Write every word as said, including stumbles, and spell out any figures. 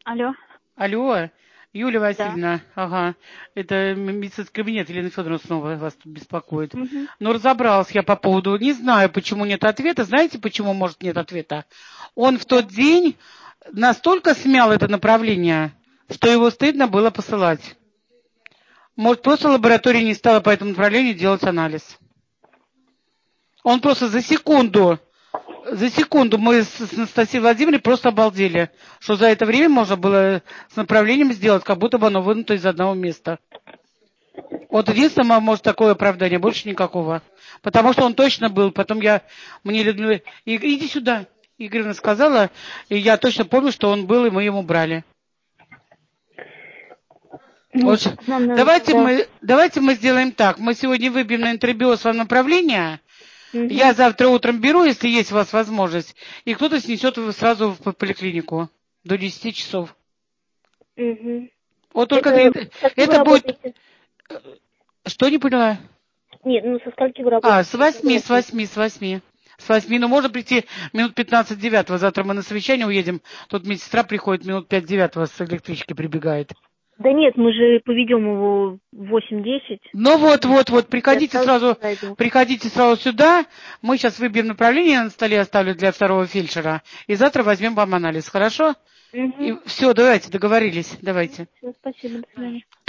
Алло. Алло, Юлия Да. Васильевна, ага, это медицинский кабинет, Елена Федоровна снова вас тут беспокоит. Угу. Ну, разобралась я по поводу, не знаю, почему нет ответа. Знаете, почему, может, нет ответа? Он в Да. тот день настолько смял это направление, что его стыдно было посылать. Может, просто лаборатория не стала по этому направлению делать анализ. Он просто за секунду, за секунду мы с Анастасией Владимировной просто обалдели, что за это время можно было с направлением сделать, как будто бы оно вынуто из одного места. Вот единственное, может, такое оправдание, больше никакого. Потому что он точно был. Потом я, мне Людмила, иди сюда, Игоревна сказала, и я точно помню, что он был, и мы ему брали. Ну, Вот, нам надо давайте, тогда... мы, давайте мы сделаем так. Мы сегодня выбьем на интербиоз вам направление. Я Угу. завтра утром беру, если есть у вас возможность, и кто-то снесет его сразу в поликлинику до десяти часов. Угу. Вот только Это это, со скольки вы это будет... работаете? Что, не поняла? Нет, ну со скольки вы А, работаете? с восьми, с восьми, с восьми. С восьми, ну можно прийти минут пятнадцать девятого. Завтра мы на совещание уедем. Тут медсестра приходит минут пять девятого с электрички прибегает. Да нет, мы же поведем его в восемь-десять. Ну вот, вот, вот, Я приходите сразу сразу, зайду. приходите сразу сюда. Мы сейчас выбьем направление, на столе оставлю для второго фельдшера. И завтра возьмем вам анализ, хорошо? Угу. И все, давайте, договорились, давайте. Все, спасибо, до свидания.